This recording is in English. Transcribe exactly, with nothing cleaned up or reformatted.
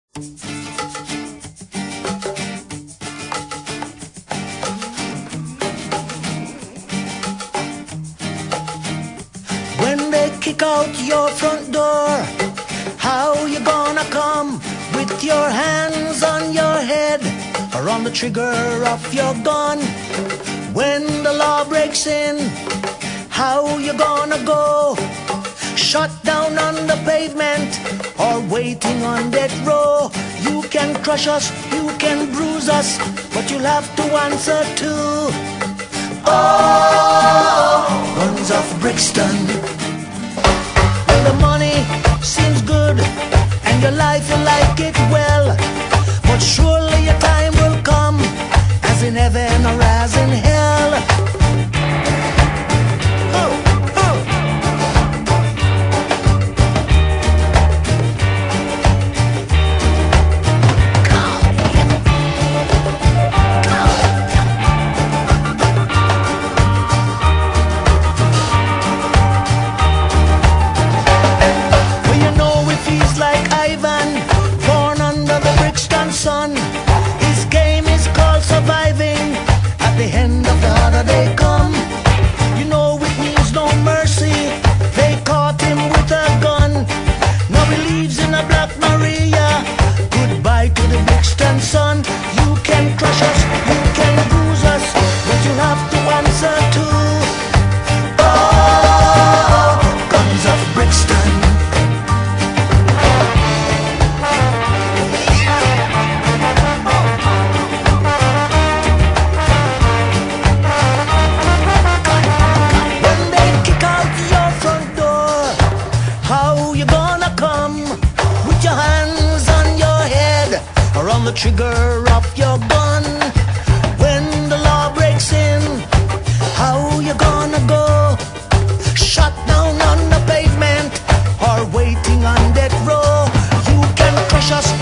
When they kick out your front door, how you gonna come with your hands on your head or on the trigger of your gun? When the law breaks in, how you gonna go? Shut down on the pavement or waiting on death row? You can crush us, you can bruise us, but you'll have to answer too. Oh, guns of Brixton. When the money seems good and your life you like it well, but surely your time will come, as in heaven or as in hell. Oh, oh. Well, you know if he's like Ivan, born under the Brixton sun, his game is called surviving. At the end of the holiday come, you know it means no mercy. They caught him with a gun. Now he lives in a Black Maria. Goodbye to the Brixton sun. You can crush us, you can bruise us, but you'll have to answer too. Oh, guns of Brixton. When they kick out your front door, how you gonna come with your hands on your head or on the trigger of your gun? When the law breaks in, how you gonna go? Shut down on the pavement or waiting on death row? You can crush us,